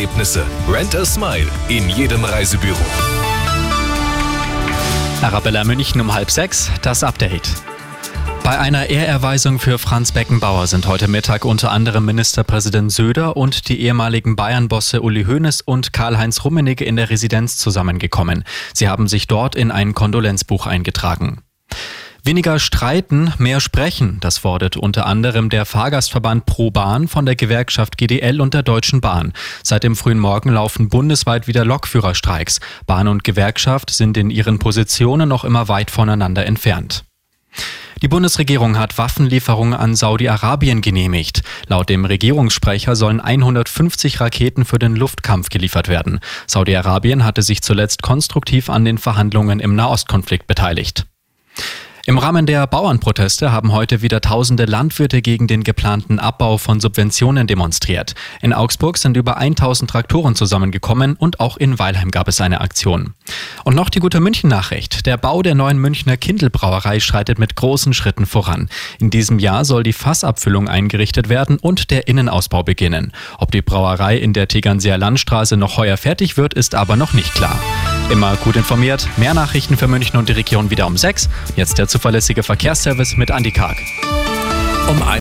Erlebnisse. Rent a Smile in jedem Reisebüro. Arabella München um 5:30, das Update. Bei einer Ehrerweisung für Franz Beckenbauer sind heute Mittag unter anderem Ministerpräsident Söder und die ehemaligen Bayern-Bosse Uli Hoeneß und Karl-Heinz Rummenigge in der Residenz zusammengekommen. Sie haben sich dort in ein Kondolenzbuch eingetragen. Weniger streiten, mehr sprechen, das fordert unter anderem der Fahrgastverband ProBahn von der Gewerkschaft GDL und der Deutschen Bahn. Seit dem frühen Morgen laufen bundesweit wieder Lokführerstreiks. Bahn und Gewerkschaft sind in ihren Positionen noch immer weit voneinander entfernt. Die Bundesregierung hat Waffenlieferungen an Saudi-Arabien genehmigt. Laut dem Regierungssprecher sollen 150 Raketen für den Luftkampf geliefert werden. Saudi-Arabien hatte sich zuletzt konstruktiv an den Verhandlungen im Nahostkonflikt beteiligt. Im Rahmen der Bauernproteste haben heute wieder tausende Landwirte gegen den geplanten Abbau von Subventionen demonstriert. In Augsburg sind über 1000 Traktoren zusammengekommen und auch in Weilheim gab es eine Aktion. Und noch die gute München-Nachricht. Der Bau der neuen Münchner Kindl-Brauerei schreitet mit großen Schritten voran. In diesem Jahr soll die Fassabfüllung eingerichtet werden und der Innenausbau beginnen. Ob die Brauerei in der Tegernseer Landstraße noch heuer fertig wird, ist aber noch nicht klar. Immer gut informiert. Mehr Nachrichten für München und die Region wieder um 6. Jetzt der zuverlässige Verkehrsservice mit Andi Karg.